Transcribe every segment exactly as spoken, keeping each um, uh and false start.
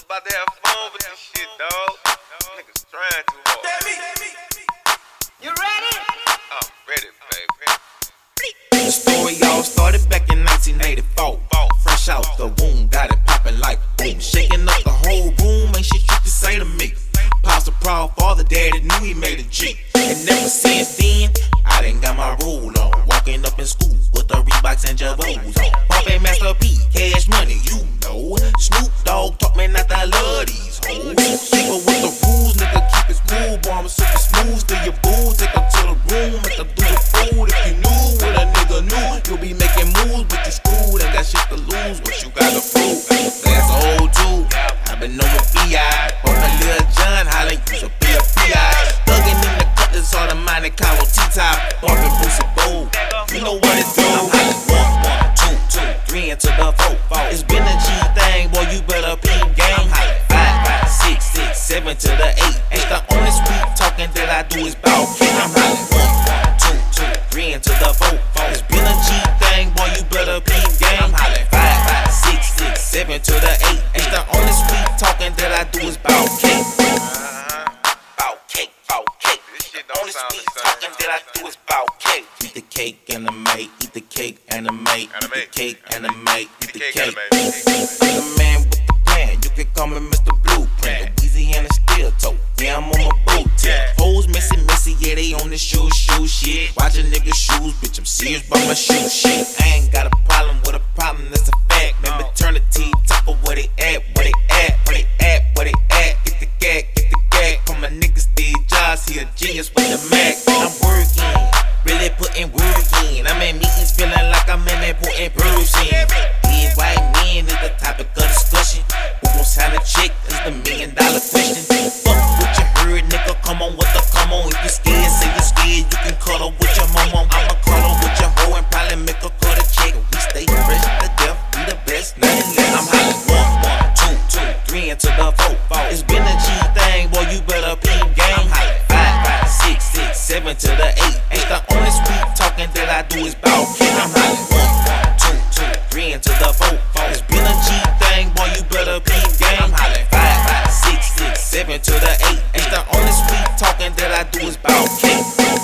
about to have fun with this shit, dog. Niggas trying too hard. You ready? I'm ready, baby. The story all started back in nineteen eighty-four. Fresh out the womb, got it poppin' like boom. Shaking up the whole room, ain't shit you can say to me. Pops a proud father, daddy knew he made a G. And never since then, I done got my rule on. Walking up in school with the Reeboks and Javos on. Bumpin' Master P, Cash Money, you know. Snoop Dogg taught me not to love these hoes. People with the rules, nigga, keep it cool. Boy, I'm super smooth, still your boo. Take her to the room, make her do the food. If you knew what a nigga knew, you'll be making moves, but you screwed. Ain't got shit to lose, what you gotta prove. That's old too. I been knowing B I Bumpin' Lil Jon, hollin' use a B F B I Thuggin' in the cut, it's all the Monte Carlo T-top. Bumpin' Boosie Bowl, you know what it do. I'm hollin' one, one, two, two, three into the four, four. It's been a G thing, boy, you better peep game. I'm hollin' five, five, six, six, seven to the eight. It's the only sweet talking that I do is bout kick. I'm hollin' one, one, two, two, three into the four, four. It's been a G thing, boy, you better peep game. I'm hollin' five, five, six, six, seven to the eight. It's the only sweet talking that I do is bout cake. Bout cake, bout cake. This shit The don't only sound sweet the talking same. that I do is bout cake. Eat the cake and the mate, eat the cake and the mate, eat the cake and the mate, eat the cake. I'm the man with the plan, you can call me Mister Blueprint. Louisiana steel toe, yeah, I'm on my boot tip. Hoes messy, messy, yeah, they on the shoe, shoe shit. Watch a nigga shoes, bitch, I'm serious about my shoe shit. I ain't got a problem with a problem, that's a fact. Man, maternity, top of where they at, where they at, where they at, where they at. Get the gag, get the gag. From my nigga Steve Jobs, he a genius with the Mac. I'm working, really putting work in. I'm in meetings feeling like I'm an important person. Being white men is the topic of discussion. Who gon' sign a check is the million dollar question. Fuck what you heard, nigga, come on with the come on. If you scared, say you scared, you can cuddle with your mama. I'ma cuddle with your hoe and probably make her cut a check. We stay fresh to death, we the best, nothing less. I'm hollering one, one, two, two, three into the four, four. It's been a G thing, boy, you better peep game. I'm hollering five, five, six, six, seven to the eight. It's the only sweet talking that I do is bout kick. I'm hollering one, one, two, two, three into the four, four. It's been a G thing, boy, you better peep game. I'm hollering five, five, six, six, seven to the eight. It's the only sweet talking that I do is bout cake.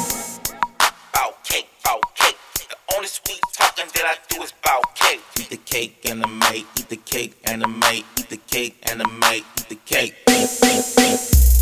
Bout cake, bout cake. The only sweet talking that I do is bout cake. Eat the cake and the mate, eat the cake and the mate, eat the cake and the mate, eat the cake.